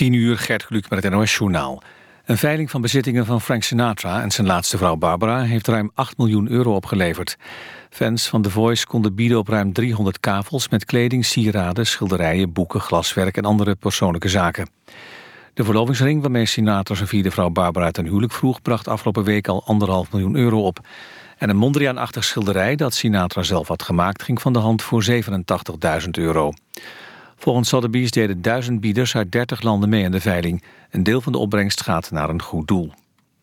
10:00, Gert Kluk met het NOS-journaal. Een veiling van bezittingen van Frank Sinatra en zijn laatste vrouw Barbara heeft ruim €8 miljoen opgeleverd. Fans van The Voice konden bieden op ruim 300 kavels met kleding, sieraden, schilderijen, boeken, glaswerk en andere persoonlijke zaken. De verlovingsring waarmee Sinatra zijn vierde vrouw Barbara ten huwelijk vroeg bracht afgelopen week al €1,5 miljoen op. En een Mondriaan-achtig schilderij dat Sinatra zelf had gemaakt ging van de hand voor €87.000. Volgens Sotheby's deden 1000 bieders uit 30 landen mee aan de veiling. Een deel van de opbrengst gaat naar een goed doel.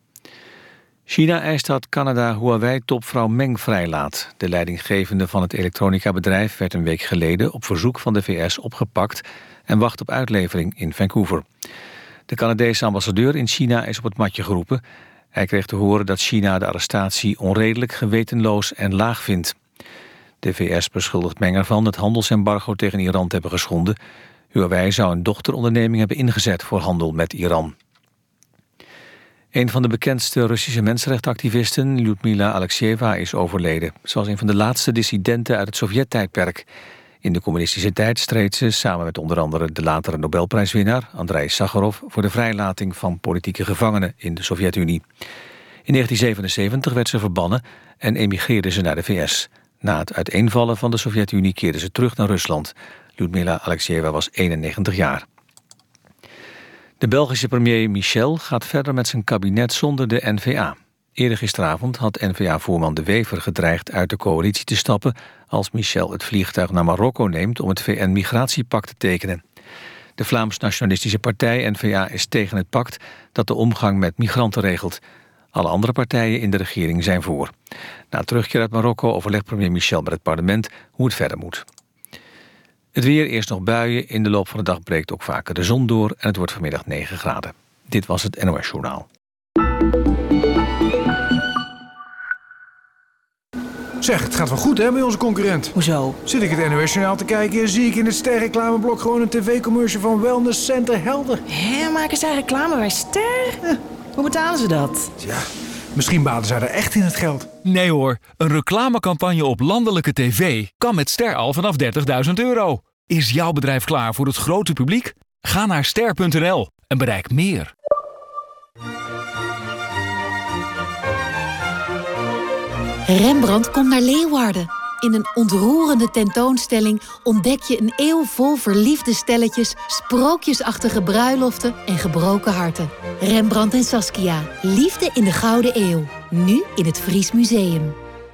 China eist dat Canada Huawei-topvrouw Meng vrijlaat. De leidinggevende van het elektronica-bedrijf werd een week geleden op verzoek van de VS opgepakt en wacht op uitlevering in Vancouver. De Canadese ambassadeur in China is op het matje geroepen. Hij kreeg te horen dat China de arrestatie onredelijk, gewetenloos en laag vindt. De VS beschuldigt Meng ervan het handelsembargo tegen Iran te hebben geschonden. Huawei zou een dochteronderneming hebben ingezet voor handel met Iran. Een van de bekendste Russische mensenrechtenactivisten, Lyudmila Alexieva, is overleden. Ze was een van de laatste dissidenten uit het Sovjet-tijdperk. In de communistische tijd streed ze samen met onder andere de latere Nobelprijswinnaar Andrei Sakharov voor de vrijlating van politieke gevangenen in de Sovjet-Unie. In 1977 werd ze verbannen en emigreerde ze naar de VS. Na het uiteenvallen van de Sovjet-Unie keerde ze terug naar Rusland. Lyudmila Alexieva was 91 jaar. De Belgische premier Michel gaat verder met zijn kabinet zonder de N-VA. Eerder gisteravond had N-VA-voorman De Wever gedreigd uit de coalitie te stappen als Michel het vliegtuig naar Marokko neemt om het VN-migratiepact te tekenen. De Vlaams-nationalistische partij N-VA is tegen het pact dat de omgang met migranten regelt. Alle andere partijen in de regering zijn voor. Na terugkeer uit Marokko overlegt premier Michel met het parlement hoe het verder moet. Het weer, eerst nog buien. In de loop van de dag breekt ook vaker de zon door en het wordt vanmiddag 9 graden. Dit was het NOS Journaal. Zeg, het gaat wel goed hè bij onze concurrent. Hoezo? Zit ik het NOS-journaal te kijken, zie ik in het sterreclameblok gewoon een tv-commercial van Wellness Center Helder. Hé, maken zij reclame bij Ster? Hoe betalen ze dat? Tja, misschien baten zij er echt in het geld. Nee hoor, een reclamecampagne op landelijke tv kan met Ster al vanaf €30.000. Is jouw bedrijf klaar voor het grote publiek? Ga naar ster.nl en bereik meer. Rembrandt komt naar Leeuwarden. In een ontroerende tentoonstelling ontdek je een eeuw vol verliefde stelletjes, sprookjesachtige bruiloften en gebroken harten. Rembrandt en Saskia. Liefde in de Gouden Eeuw. Nu in het Fries Museum.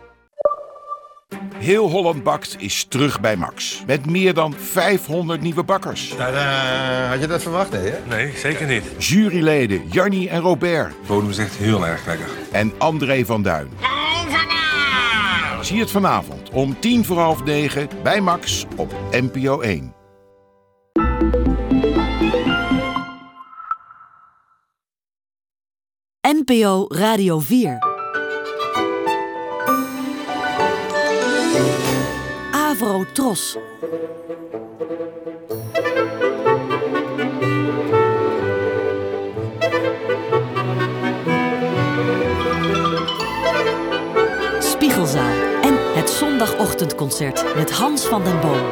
Heel Holland Bakt is terug bij Max. Met meer dan 500 nieuwe bakkers. Had je dat verwacht, hè? Nee, zeker niet. Juryleden Jannie en Robert. De bodem is echt heel erg lekker. En André van Duin. Zie het vanavond om 9:10 bij Max op NPO 1. NPO Radio 4. Avro Tros. Spiegelzaal en het zondagochtendconcert met Hans van den Boom.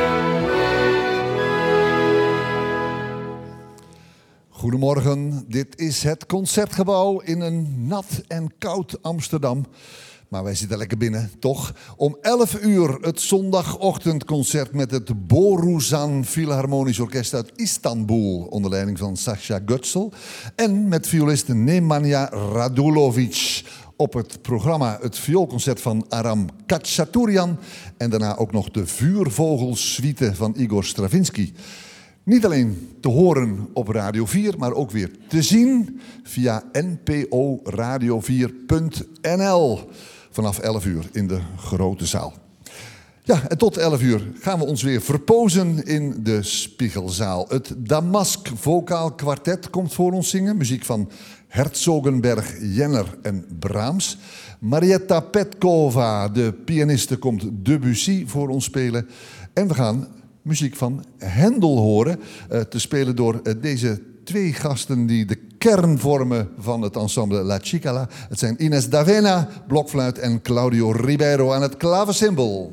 Goedemorgen, dit is het Concertgebouw in een nat en koud Amsterdam. Maar wij zitten lekker binnen, toch? Om 11 uur het zondagochtendconcert met het Borusan Philharmonisch Orkest uit Istanbul, onder leiding van Sascha Götzl. En met violiste Nemanja Radulovic. Op het programma het vioolconcert van Aram Khachaturian. En daarna ook nog de Vuurvogelsuite van Igor Stravinsky. Niet alleen te horen op Radio 4, maar ook weer te zien via nporadio4.nl. Vanaf 11 uur in de grote zaal. Ja, en tot 11 uur gaan we ons weer verpozen in de Spiegelzaal. Het Damask Vocaal Kwartet komt voor ons zingen. Muziek van Herzogenberg, Jenner en Brahms. Marietta Petkova, de pianiste, komt Debussy voor ons spelen. En we gaan muziek van Händel horen. Te spelen door deze twee gasten die de kern vormen van het ensemble La Cicala. Het zijn Ines D'Avena, blokfluit, en Claudio Ribeiro aan het klaversymbol.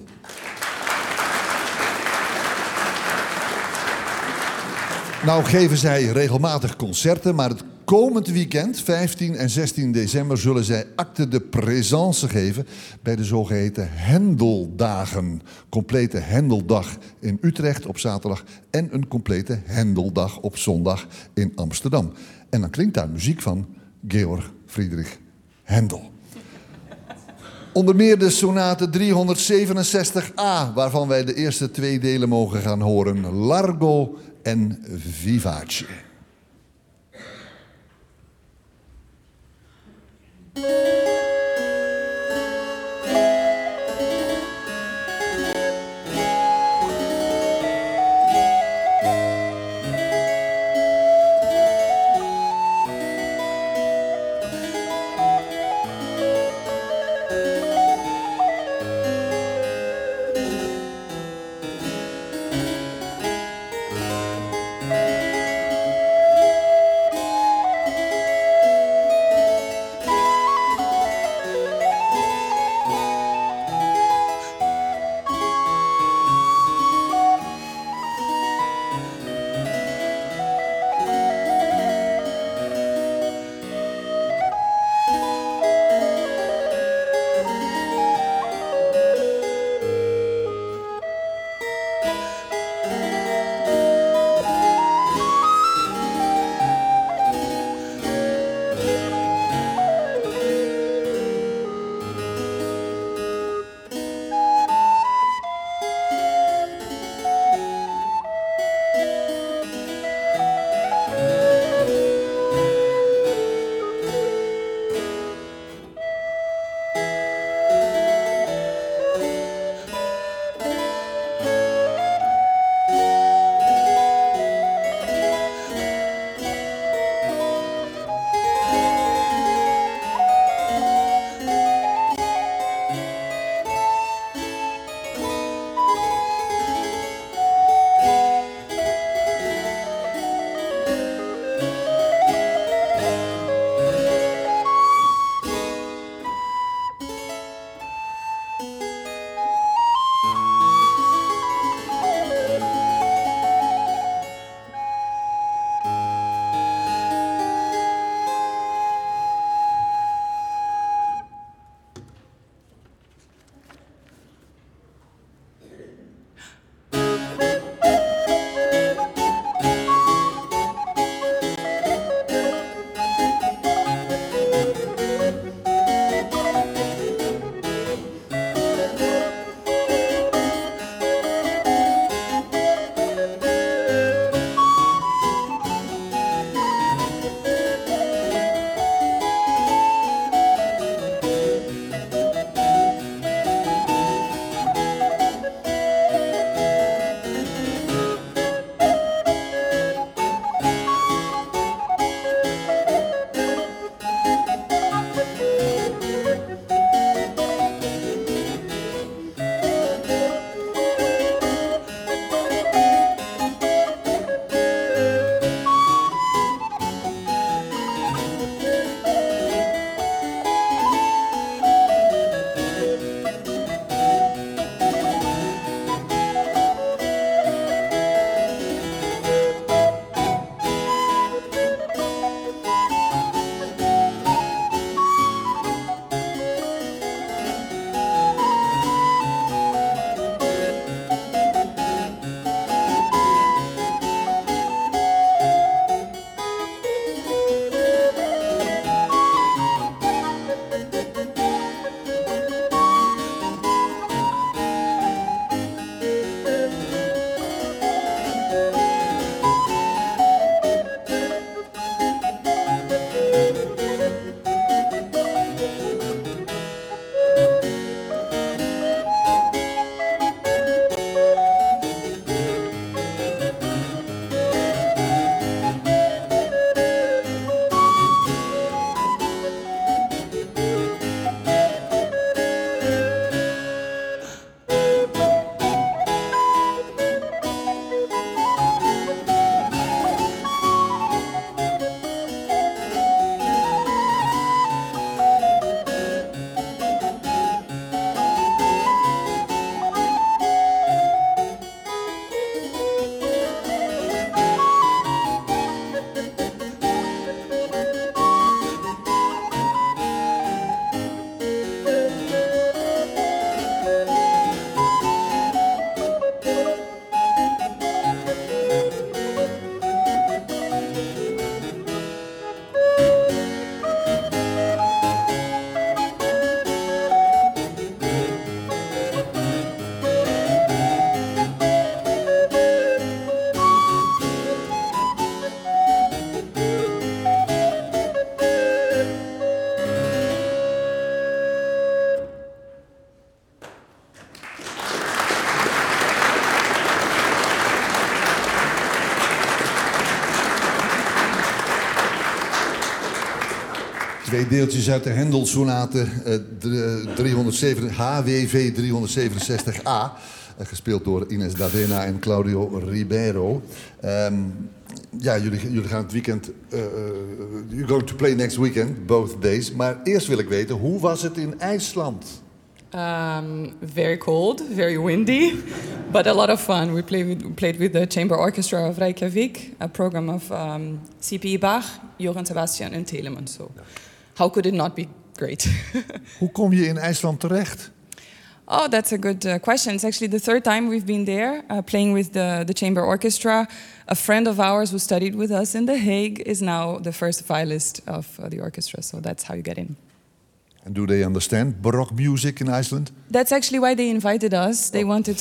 Nou geven zij regelmatig concerten, maar het komend weekend, 15 en 16 december, zullen zij acte de présence geven bij de zogeheten Hendeldagen. Complete Hendeldag in Utrecht op zaterdag en een complete Hendeldag op zondag in Amsterdam. En dan klinkt daar muziek van Georg Friedrich Händel. Onder meer de sonate 367a, waarvan wij de eerste 2 delen mogen gaan horen. Largo en Vivace. 2 deeltjes uit de Händel-sonate HWV 367A. Gespeeld door Ines D'Avena en Claudio Ribeiro. Jullie gaan het weekend... you're going to play next weekend, both days. Maar eerst wil ik weten, hoe was het in IJsland? Very cold, very windy, but a lot of fun. We played with the Chamber Orchestra of Reykjavik, a program of C.P. Bach, Johann Sebastian and Telemann. So, how could it not be great? Hoe kom je in IJsland terecht? Oh, that's a good question. It's actually the third time we've been there, playing with the Chamber Orchestra. A friend of ours who studied with us in The Hague is now the first violist of the orchestra. So that's how you get in. And do they understand Baroque music in Iceland? That's actually why they invited us. They wanted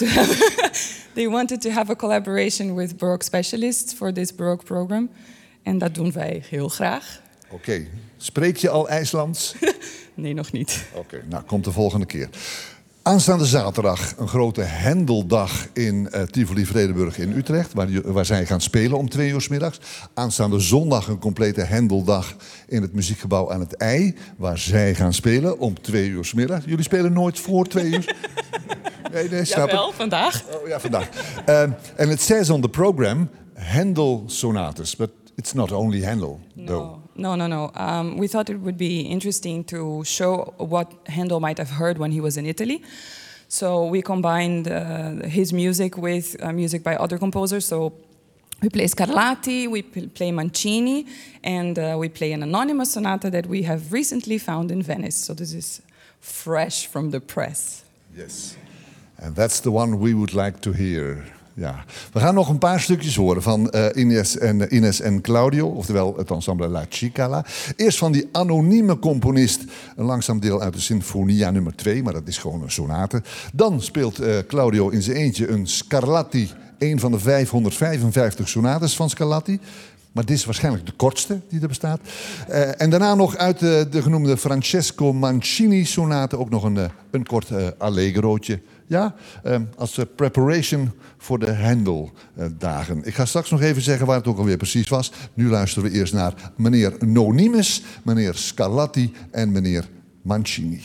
to have a collaboration with Baroque specialists for this Baroque program. En dat doen wij heel graag. Oké. Spreek je al IJslands? Nee, nog niet. Oké, nou komt de volgende keer. Aanstaande zaterdag een grote Hendeldag in Tivoli-Vredenburg in Utrecht, waar zij gaan spelen om 2 uur 's middags. Aanstaande zondag een complete Hendeldag in het muziekgebouw aan het IJ, waar zij gaan spelen om 2 uur 's middags. Jullie spelen nooit voor 2 uur? Nee, snap Jawel, ik. vandaag. Oh, ja, vandaag. And it says on the program Handel sonatas, but it's not only Handel, though. No. We thought it would be interesting to show what Handel might have heard when he was in Italy. So we combined his music with music by other composers. So we play Scarlatti, we play Mancini, and we play an anonymous sonata that we have recently found in Venice. So this is fresh from the press. Yes. And that's the one we would like to hear. Ja. We gaan nog een paar stukjes horen van Ines en Claudio, oftewel het ensemble La Cicala. Eerst van die anonieme componist, een langzaam deel uit de Sinfonia nummer 2, maar dat is gewoon een sonate. Dan speelt Claudio in zijn eentje een Scarlatti, een van de 555 sonates van Scarlatti. Maar dit is waarschijnlijk de kortste die er bestaat. En daarna nog uit de genoemde Francesco Mancini-sonate ook nog een kort allegrootje. Ja, als preparation voor de Handel-dagen. Ik ga straks nog even zeggen waar het ook alweer precies was. Nu luisteren we eerst naar meneer Nonimus, meneer Scarlatti en meneer Mancini.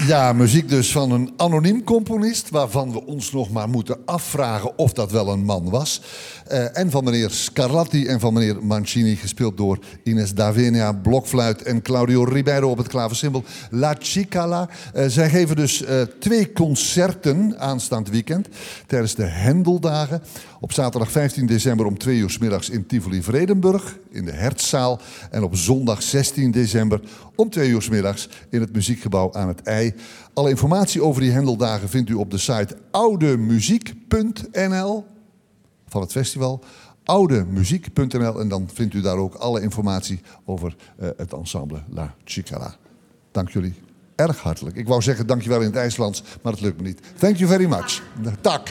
Ja, muziek dus van een anoniem componist, waarvan we ons nog maar moeten afvragen of dat wel een man was. En van meneer Scarlatti en van meneer Mancini, gespeeld door Ines D'Avenia, blokfluit en Claudio Ribeiro op het klaversymbol La Cicala. Zij geven dus 2 concerten aanstaand weekend tijdens de Hendeldagen. Op zaterdag 15 december om 2 uur 's middags in Tivoli-Vredenburg in de Hertzzaal. En op zondag 16 december om 2 uur 's middags in het muziekgebouw aan het IJ. Alle informatie over die Hendeldagen vindt u op de site oudemuziek.nl van het festival. oudemuziek.nl en dan vindt u daar ook alle informatie over het ensemble La Cicala. Dank jullie erg hartelijk. Ik wou zeggen dankjewel in het IJslands, maar dat lukt me niet. Thank you very much. Tak.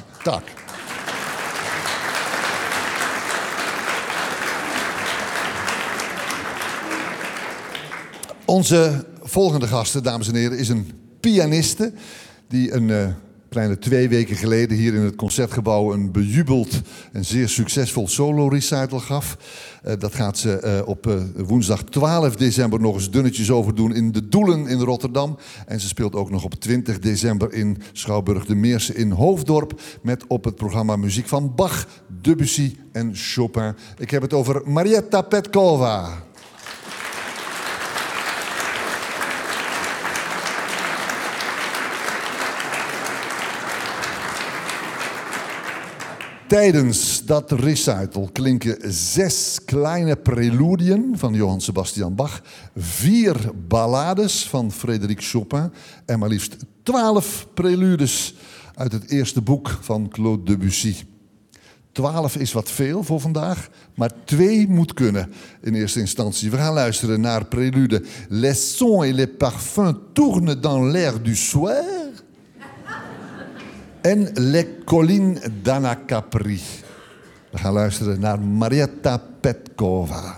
Onze volgende gasten, dames en heren, is een pianiste die een kleine 2 weken geleden hier in het Concertgebouw een bejubeld en zeer succesvol solo-recital gaf. Dat gaat ze op woensdag 12 december nog eens dunnetjes overdoen in de Doelen in Rotterdam. En ze speelt ook nog op 20 december in Schouwburg de Meerse in Hoofddorp met op het programma muziek van Bach, Debussy en Chopin. Ik heb het over Marietta Petkova. Tijdens dat recital klinken 6 kleine preludien van Johann Sebastian Bach, 4 ballades van Frédéric Chopin en maar liefst 12 preludes uit het eerste boek van Claude Debussy. 12 is wat veel voor vandaag, maar 2 moet kunnen in eerste instantie. We gaan luisteren naar prelude Les sons et les parfums tournent dans l'air du soir en Les collines d'Anacapri. We gaan luisteren naar Marietta Petkova.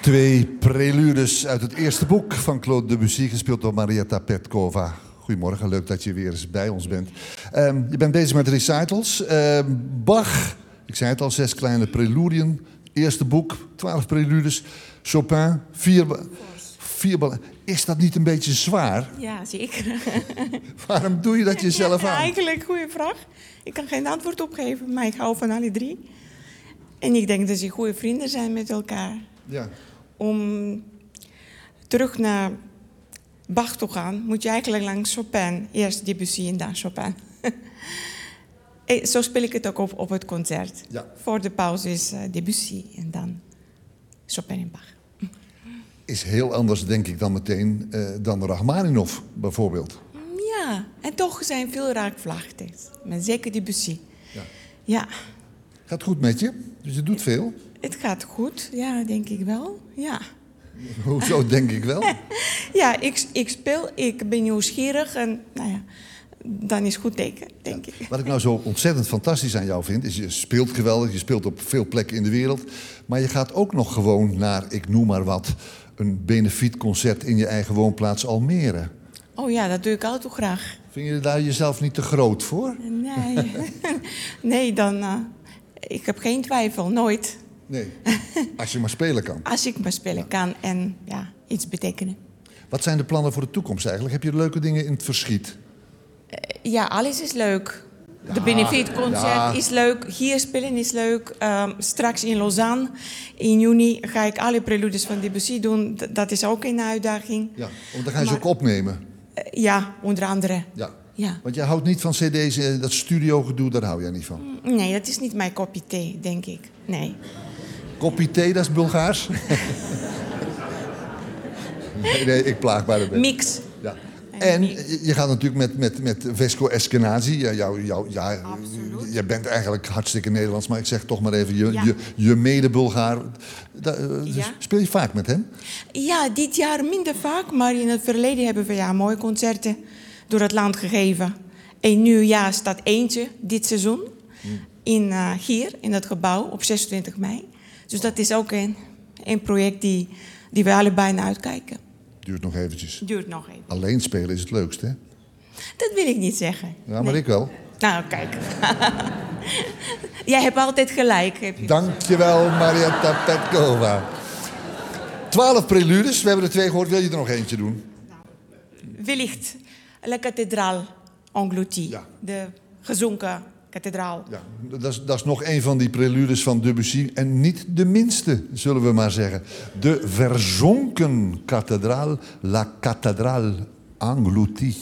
2 preludes uit het eerste boek van Claude Debussy, gespeeld door Marietta Petkova. Goedemorgen, leuk dat je weer eens bij ons bent. Je bent bezig met recitals. Bach, ik zei het al, 6 kleine preludien. Eerste boek, 12 preludes. Chopin, 4 ballen. Is dat niet een beetje zwaar? Ja, zeker. Waarom doe je dat jezelf aan? Eigenlijk, goede vraag. Ik kan geen antwoord op geven, maar ik hou van alle 3. En ik denk dat ze goede vrienden zijn met elkaar. Ja. Om terug naar Bach te gaan, moet je eigenlijk langs Chopin. Eerst Debussy en dan Chopin. Zo speel ik het ook op het concert. Ja. Voor de pauze is Debussy en dan Chopin en Bach. Is heel anders, denk ik, dan meteen dan Rachmaninov, bijvoorbeeld. Ja, en toch zijn veel raakvlachten. Maar zeker Debussy. Ja. Gaat goed met je? Dus je doet veel? Het gaat goed, ja, denk ik wel. Ja. Hoezo denk ik wel? Ja, ik speel, ik ben nieuwsgierig en nou ja, dan is goed teken, denk ik. Wat ik nou zo ontzettend fantastisch aan jou vind, is je speelt geweldig, je speelt op veel plekken in de wereld, maar je gaat ook nog gewoon naar, ik noem maar wat, een benefietconcert in je eigen woonplaats Almere. Oh ja, dat doe ik altijd graag. Vind je daar jezelf niet te groot voor? Nee, nee dan, ik heb geen twijfel, nooit. Nee, als je maar spelen kan. Als ik maar spelen kan en ja, iets betekenen. Wat zijn de plannen voor de toekomst eigenlijk? Heb je leuke dingen in het verschiet? Ja, alles is leuk. De benefietconcert is leuk, hier spelen is leuk. Straks in Lausanne, in juni, ga ik alle preludes van Debussy doen. Dat is ook een uitdaging. Ja, want dan ga je ze ook opnemen. Ja, onder andere. Ja. Want jij houdt niet van cd's, dat studiogedoe, daar hou jij niet van? Nee, dat is niet mijn kopje thee, denk ik. Nee. Kopje thee, dat is Bulgaars? nee, ik plaag bij de bed. Mix. Ja. En je gaat natuurlijk met Vesco Eskenazi. Je bent eigenlijk hartstikke Nederlands, maar ik zeg toch maar even je mede-Bulgaar. Speel je vaak met hem? Ja, dit jaar minder vaak, maar in het verleden hebben we mooie concerten door het land gegeven. En nu staat eentje dit seizoen hier in het gebouw op 26 mei. Dus dat is ook een project die we allebei naar uitkijken. Duurt nog eventjes. Duurt nog even. Alleen spelen is het leukst, hè? Dat wil ik niet zeggen. Ja, maar ik wel. Nou, kijk. Jij hebt altijd gelijk. Heb je. Dankjewel, Marietta Petkova. 12 preludes, we hebben er 2 gehoord. Wil je er nog eentje doen? Wellicht. La Cathédrale Engloutie. Ja. De gezonken kathedraal. Ja, dat is nog een van die preludes van Debussy. En niet de minste, zullen we maar zeggen. De verzonken kathedraal, La Cathédrale Engloutie.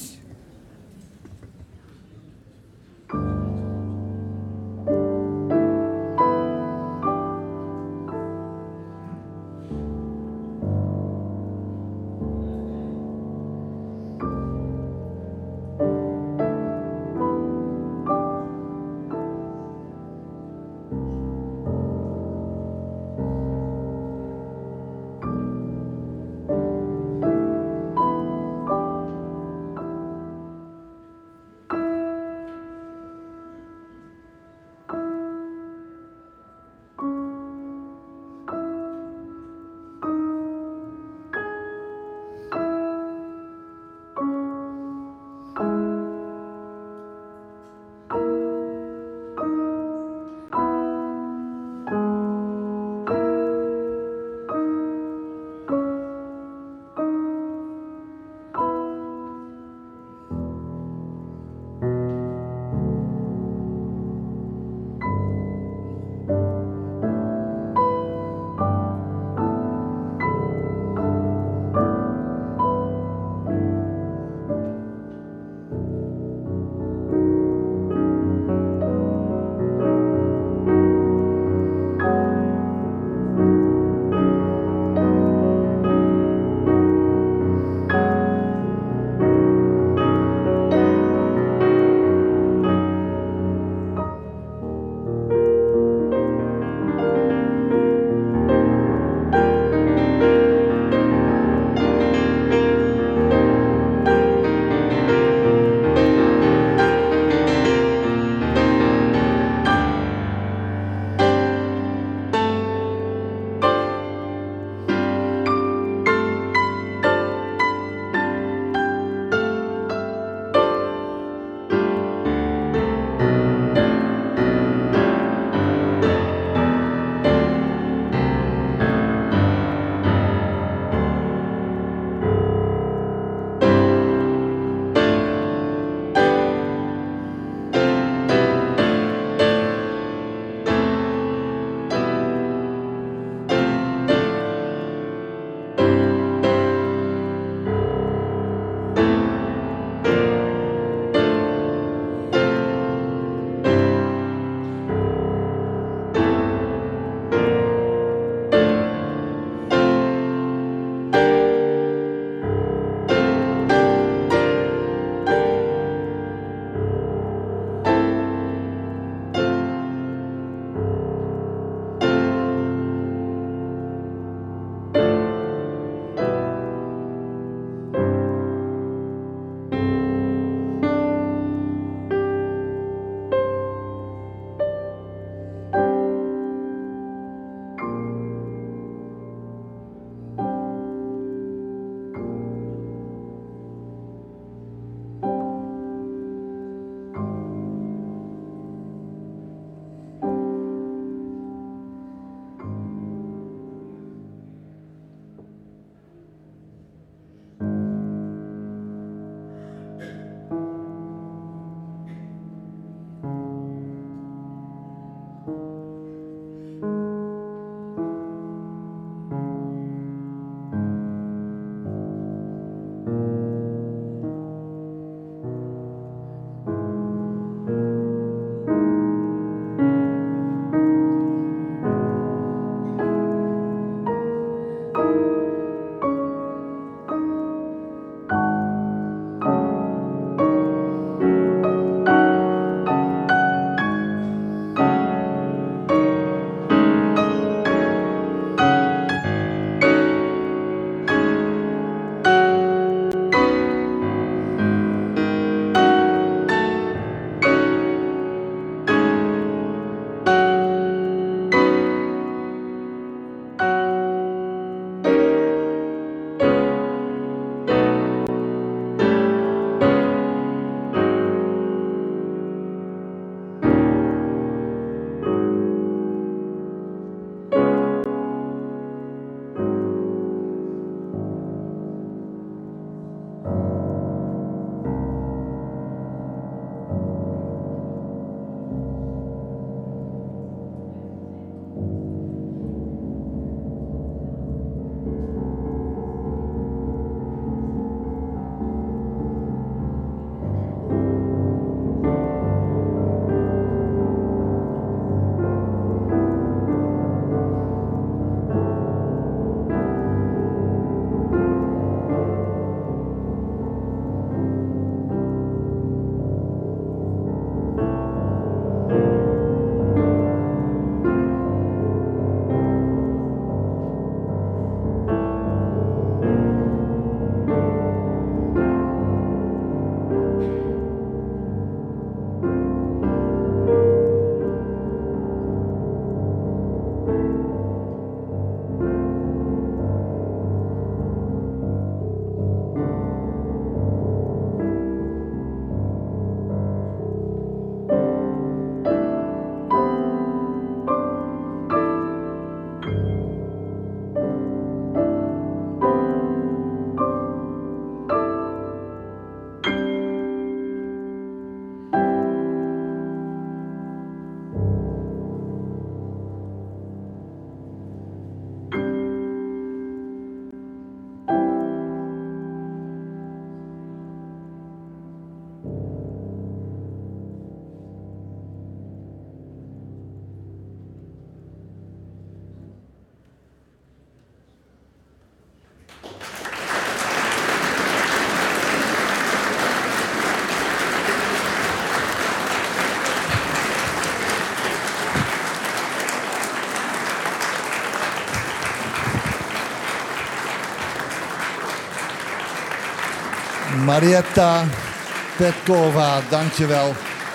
Marietta Petkova, dankjewel.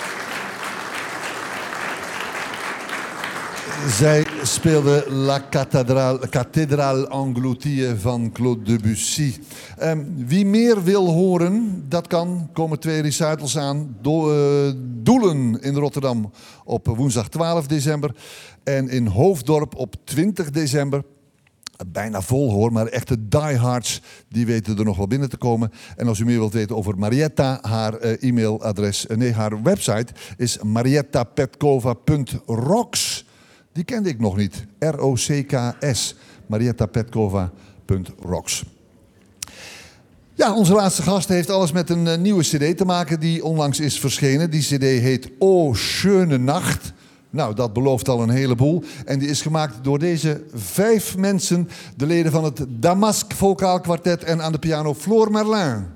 Zij speelde La Cathédrale Engloutie van Claude Debussy. Wie meer wil horen, dat kan. Komen 2 recitals aan. Doelen in Rotterdam op woensdag 12 december. En in Hoofddorp op 20 december. Bijna vol hoor, maar echte diehards die weten er nog wel binnen te komen. En als u meer wilt weten over Marietta, haar haar website is mariettapetkova.rocks. Die kende ik nog niet. ROCKS. mariettapetkova.rocks. Ja, onze laatste gast heeft alles met een nieuwe cd te maken die onlangs is verschenen. Die cd heet O Schöne Nacht. Nou, dat belooft al een heleboel. En die is gemaakt door deze 5 mensen. De leden van het Damask Vocaal Quartet en aan de piano Floor Merlin.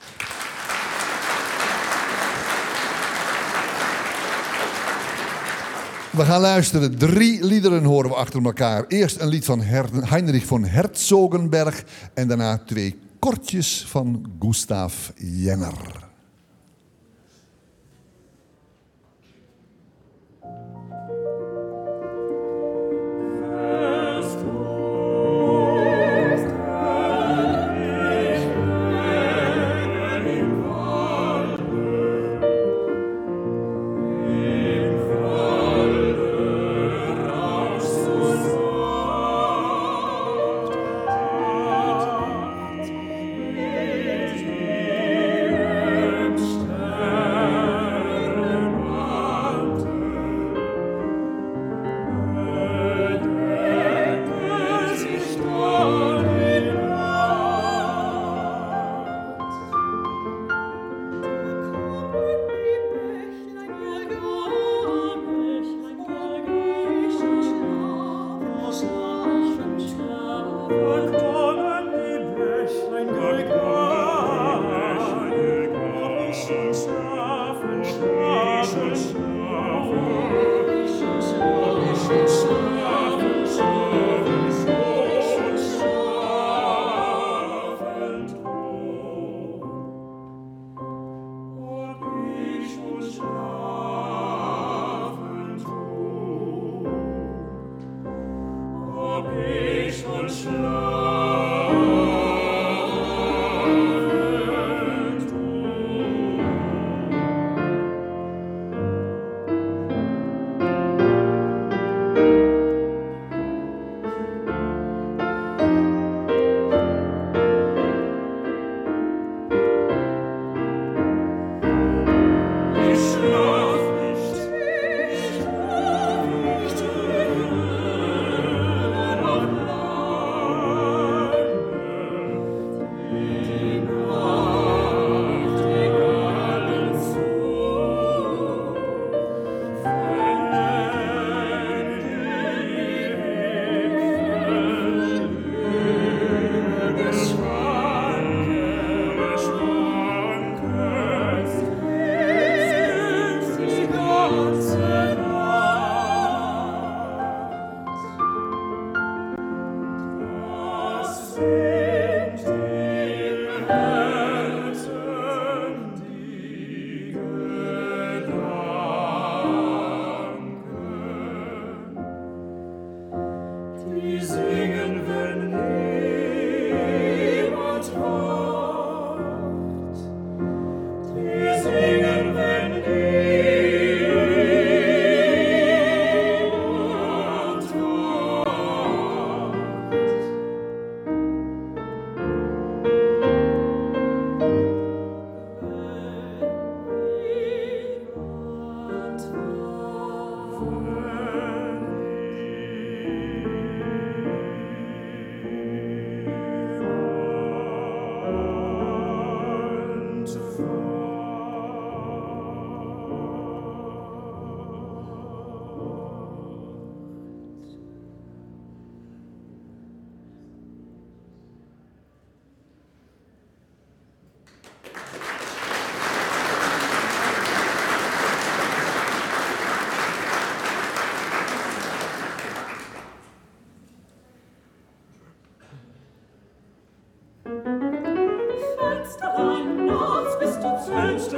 We gaan luisteren. 3 liederen horen we achter elkaar. Eerst een lied van Heinrich von Herzogenberg. En daarna 2 kortjes van Gustav Jenner.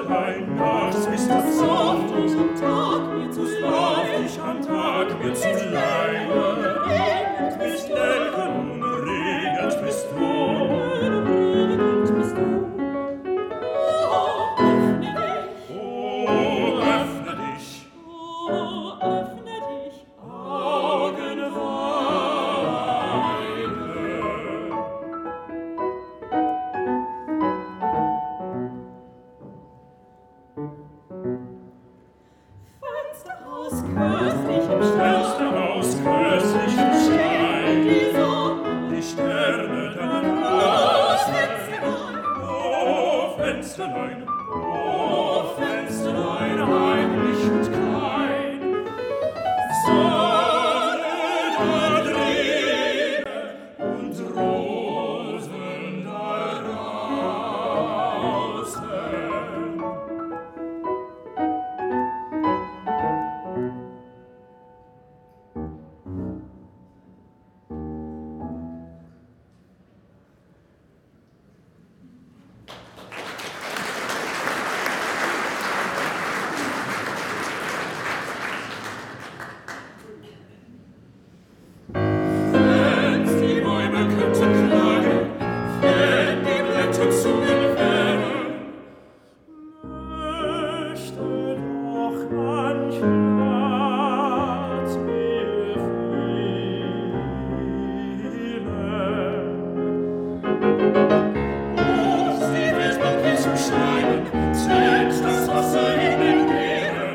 Fensterlein, das ist das saftig am Tag mir zu saftig am Tag mir zu leiden. Regnet bist Nelken, regnet bist du. Regnet bist du. Oh, öffne dich. Oh, öffne dich. Oh, öffne dich. Augenweide. Fensterhaus köstlichem Stein, die Sterne deiner Nase. Oh, Fensterlein, heimlich und klein. Sonne da drinnen und Rosen da draußen. Wenn die Bäume könnten klagen, wenn die Blätter zungen wären, möchte doch manch Herz mir fehlen. Oh, sie will Papier zum Schreiben, selbst das Wasser in den Meeren.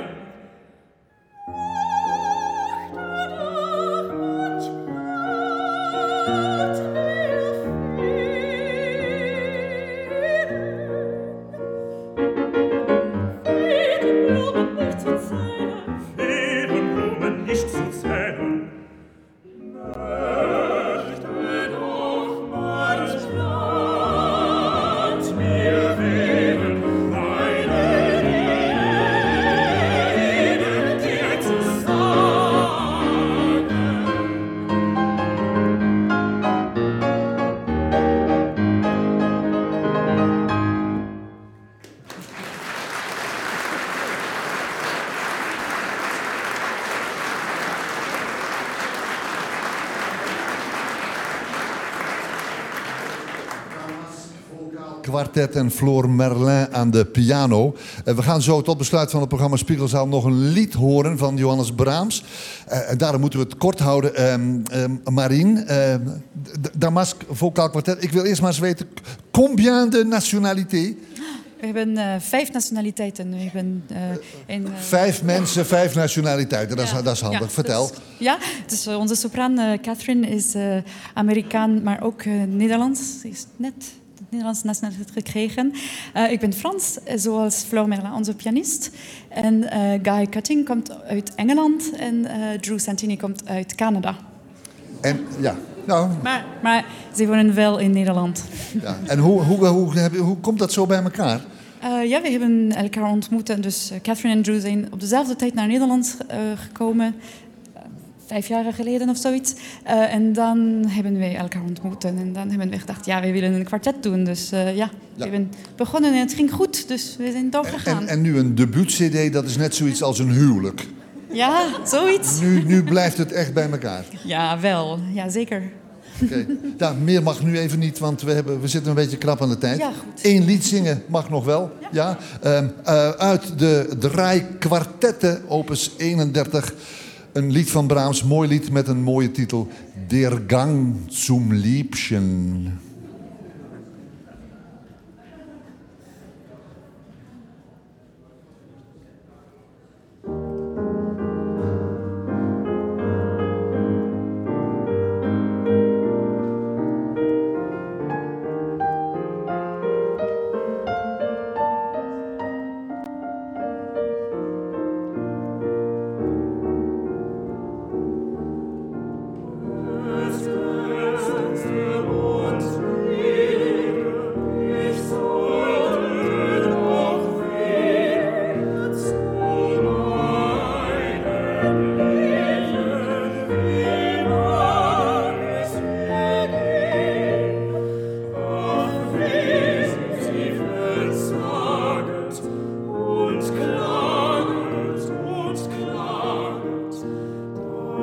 Blumen nicht zu zählen, möchte doch manch Land mir wehren, meine Liebe dir zu sagen. Kwartet en Floor Merlin aan de piano. We gaan zo tot besluit van het programma Spiegelzaal nog een lied horen van Johannes Brahms. En daarom moeten we het kort houden. Marien, Damask Vocaal Kwartet. Ik wil eerst maar eens weten, combien de nationalité? We hebben 5 nationaliteiten. We hebben, 5 mensen, 5 nationaliteiten. Dat is handig. Vertel. Dus onze sopraan Catherine is Amerikaan, maar ook Nederlands. Ze is net de Nederlandse nationaliteit gekregen. Ik ben Frans, zoals Floor Merlin, onze pianist. En Guy Cutting komt uit Engeland en Drew Santini komt uit Canada. En ja, nou... Maar ze wonen wel in Nederland. Ja. En hoe komt dat zo bij elkaar? We hebben elkaar ontmoet. En dus Catherine en Drew zijn op dezelfde tijd naar Nederland gekomen. 5 jaar geleden of zoiets. En dan hebben wij elkaar ontmoet. En dan hebben we gedacht, we willen een kwartet doen. Dus we hebben begonnen en het ging goed. Dus we zijn doorgegaan. En nu een debuut-cd, dat is net zoiets als een huwelijk. Ja, zoiets. Nu blijft het echt bij elkaar. Ja, wel. Ja, zeker. Okay. Ja, meer mag nu even niet, want we zitten een beetje krap aan de tijd. Ja, goed. 1 lied zingen mag nog wel. Ja. Uit de draaikwartetten, opus 31... Een lied van Brahms, mooi lied met een mooie titel. Der Gang zum Liebchen. Es ist der Mond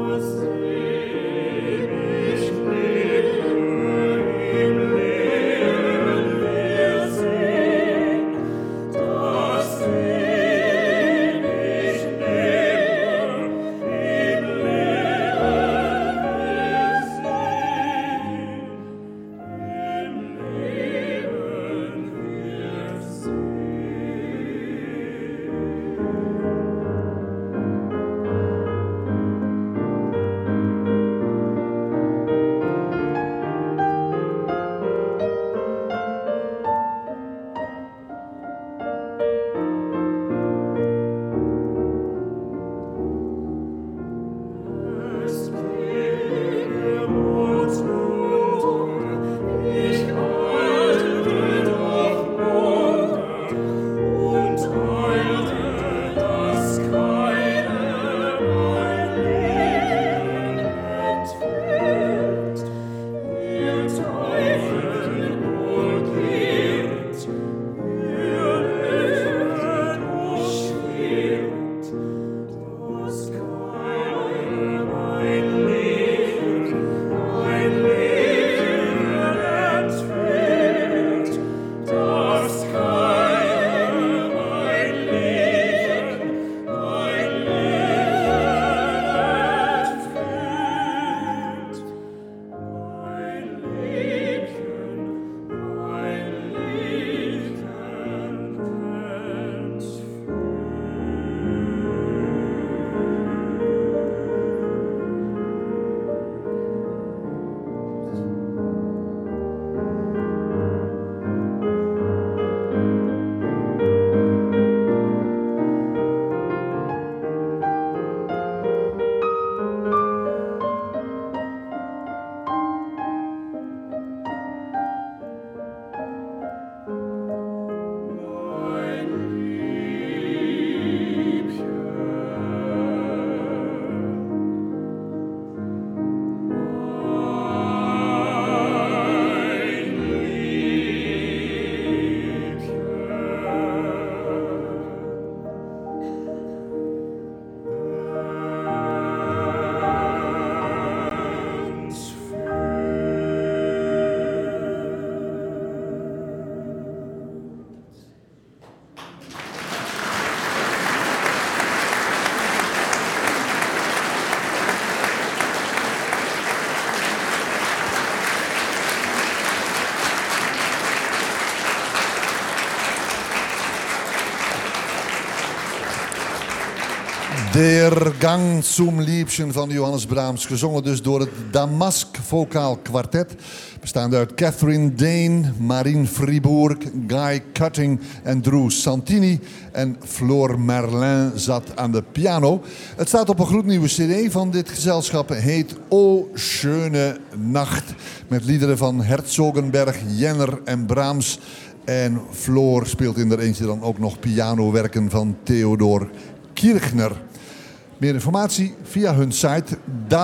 Der Gang zum Liebchen van Johannes Brahms. Gezongen dus door het Damask Vocaal Quartet. Bestaande uit Catherine Dane, Marine Fribourg, Guy Cutting en Drew Santini. En Floor Merlin zat aan de piano. Het staat op een gloednieuwe cd van dit gezelschap. Heet O Schöne Nacht. Met liederen van Herzogenberg, Jenner en Brahms. En Floor speelt in er eentje dan ook nog pianowerken van Theodor Kirchner. Meer informatie via hun site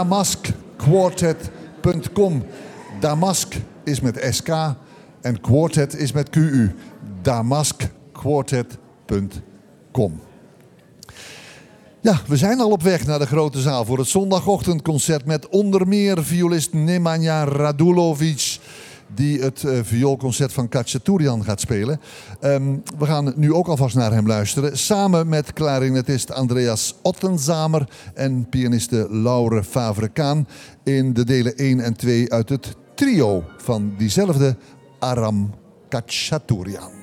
damaskquartet.com. Damask is met SK en quartet is met QU. Damaskquartet.com. Ja, we zijn al op weg naar de grote zaal voor het zondagochtendconcert met onder meer violist Nemanja Radulovic, die het vioolconcert van Khachaturian gaat spelen. We gaan nu ook alvast naar hem luisteren. Samen met klarinetist Andreas Ottenzamer en pianiste Laure Favre-Kaan in de delen 1 en 2 uit het trio van diezelfde Aram Khachaturian.